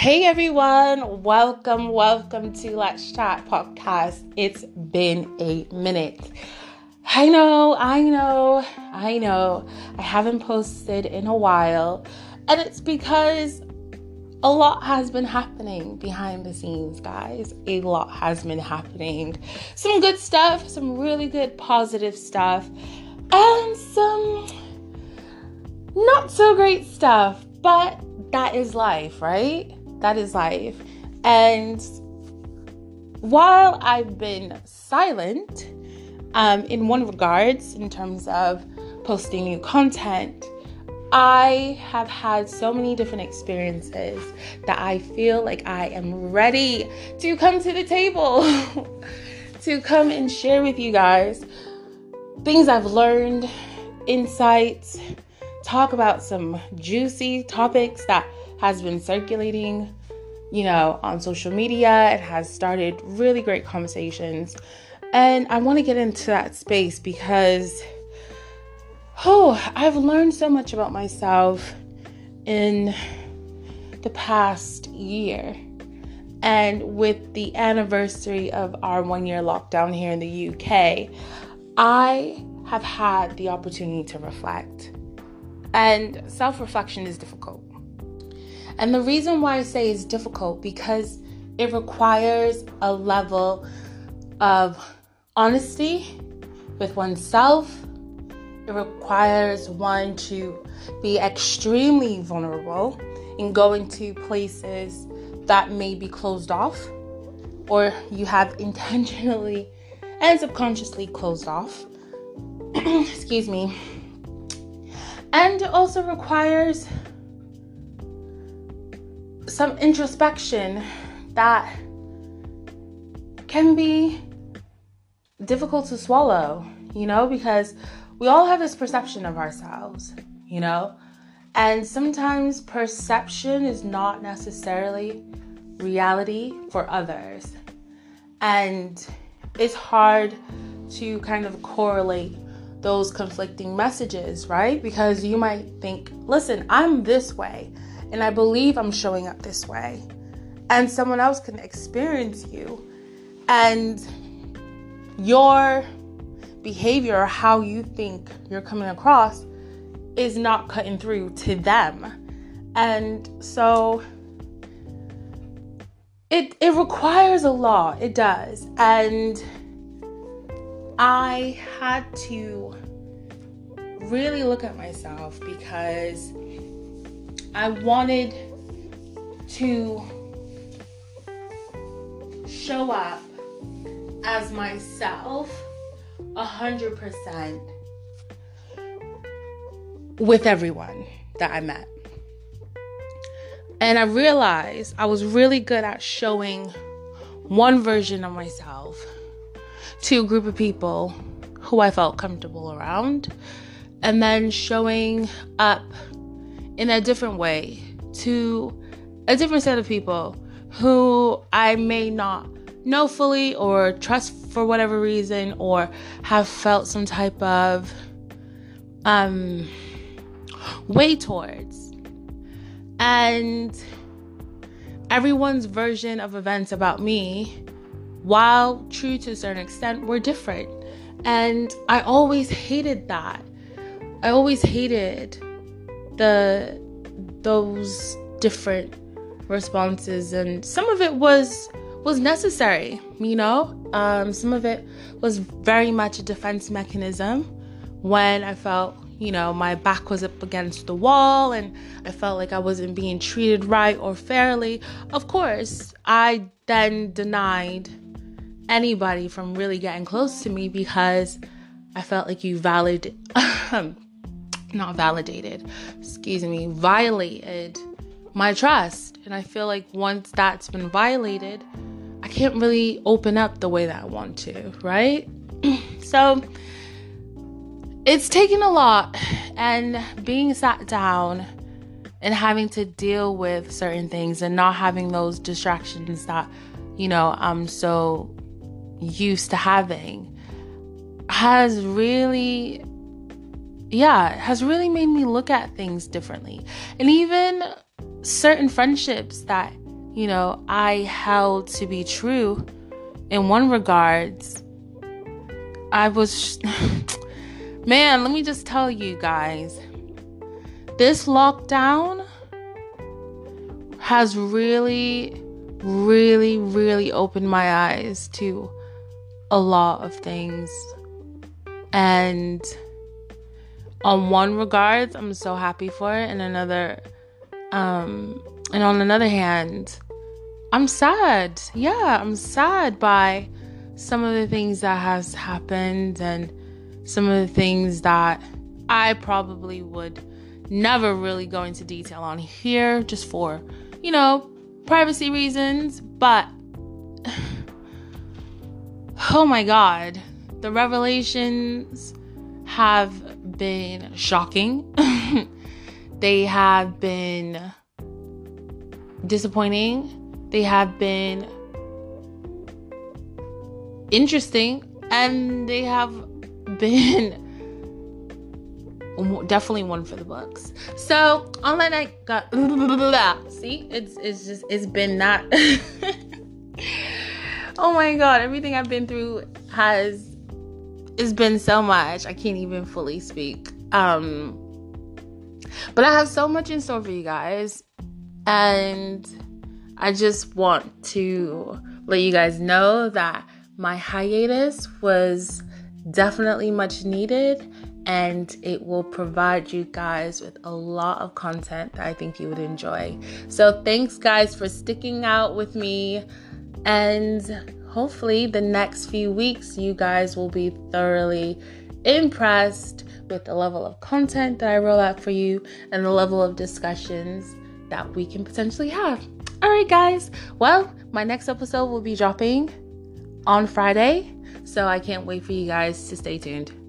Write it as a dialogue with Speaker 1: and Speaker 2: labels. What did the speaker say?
Speaker 1: Hey everyone, welcome to Let's Chat podcast. It's been a minute. I know. I haven't posted in a while, and it's because a lot has been happening behind the scenes, guys. A lot has been happening. Some good stuff, some really good positive stuff, and some not so great stuff, but that is life, right? That is life. And while I've been silent, in one regards, in terms of posting new content, I have had so many different experiences that I feel like I am ready to come to the table, to come and share with you guys things I've learned, insights, talk about some juicy topics that has been circulating, on social media. It has started really great conversations. And I want to get into that space because, I've learned so much about myself in the past year. And with the anniversary of our 1-year lockdown here in the UK, I have had the opportunity to reflect. And self-reflection is difficult. And the reason why I say it's difficult because it requires a level of honesty with oneself. It requires one to be extremely vulnerable in going to places that may be closed off or you have intentionally and subconsciously closed off. Excuse me. And it also requires some introspection that can be difficult to swallow, because we all have this perception of ourselves, and sometimes perception is not necessarily reality for others. And it's hard to kind of correlate those conflicting messages, right? Because you might think, listen, I'm this way, and I believe I'm showing up this way. And someone else can experience you, and your behavior or how you think you're coming across is not cutting through to them. And so it requires a lot. It does. And I had to really look at myself because I wanted to show up as myself 100% with everyone that I met. And I realized I was really good at showing one version of myself to a group of people who I felt comfortable around, and then showing up in a different way to a different set of people who I may not know fully or trust for whatever reason, or have felt some type of way towards. And everyone's version of events about me, while true to a certain extent, were different. And I always hated that. I always hated those different responses, and some of it was necessary, some of it was very much a defense mechanism when I felt, my back was up against the wall and I felt like I wasn't being treated right or fairly. Of course, I then denied anybody from really getting close to me because I felt like you violated my trust. And I feel like once that's been violated, I can't really open up the way that I want to, right? So it's taken a lot, and being sat down and having to deal with certain things and not having those distractions that, I'm so used to having has really made me look at things differently. And even certain friendships that I held to be true in one regards. I was, man, let me just tell you guys, this lockdown has really, really, really opened my eyes to a lot of things. And on one regard, I'm so happy for it. And on another hand, I'm sad. Yeah, I'm sad by some of the things that has happened and some of the things that I probably would never really go into detail on here just for, privacy reasons. But, oh my God, the revelations have been shocking. They have been disappointing. They have been interesting, and they have been definitely one for the books. So on that night, see, it's been that. Oh my God, everything I've been through it's been so much. I can't even fully speak. But I have so much in store for you guys, and I just want to let you guys know that my hiatus was definitely much needed, and it will provide you guys with a lot of content that I think you would enjoy. So thanks, guys, for sticking out with me, and hopefully the next few weeks you guys will be thoroughly impressed with the level of content that I roll out for you and the level of discussions that we can potentially have. All right, guys. Well, my next episode will be dropping on Friday, so I can't wait for you guys to stay tuned.